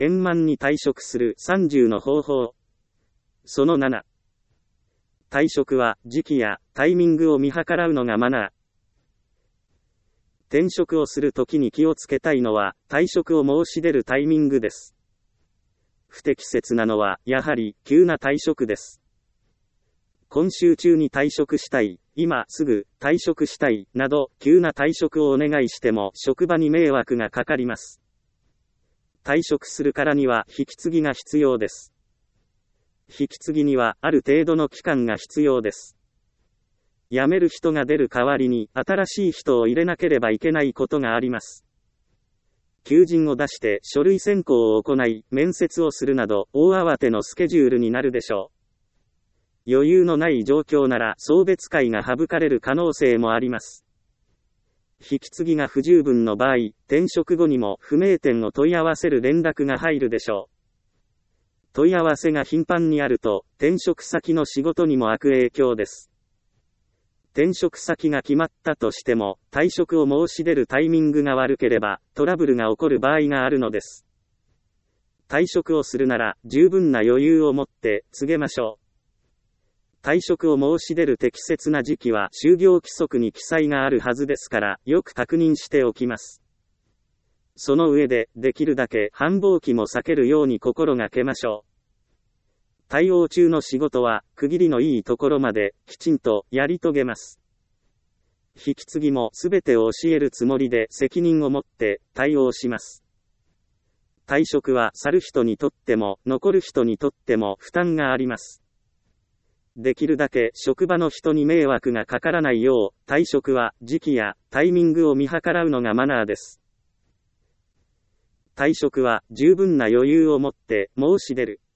円満に退職する30の方法。その7。退職は時期やタイミングを見計らうのがマナー。転職をするときに気をつけたいのは退職を申し出るタイミングです。不適切なのはやはり急な退職です。今週中に退職したい、今すぐ退職したいなど急な退職をお願いしても職場に迷惑がかかります。退職するからには引き継ぎが必要です。引き継ぎにはある程度の期間が必要です。辞める人が出る代わりに新しい人を入れなければいけないことがあります。求人を出して書類選考を行い、面接をするなど大慌てのスケジュールになるでしょう。余裕のない状況なら送別会が省かれる可能性もあります。引き継ぎが不十分の場合、転職後にも不明点を問い合わせる連絡が入るでしょう。問い合わせが頻繁にあると、転職先の仕事にも悪影響です。転職先が決まったとしても、退職を申し出るタイミングが悪ければ、トラブルが起こる場合があるのです。退職をするなら、十分な余裕を持って告げましょう。退職を申し出る適切な時期は、就業規則に記載があるはずですから、よく確認しておきます。その上で、できるだけ繁忙期も避けるように心がけましょう。対応中の仕事は、区切りのいいところまで、きちんとやり遂げます。引き継ぎもすべてを教えるつもりで責任を持って対応します。退職は去る人にとっても残る人にとっても負担があります。できるだけ職場の人に迷惑がかからないよう、退職は時期やタイミングを見計らうのがマナーです。退職は十分な余裕を持って申し出る。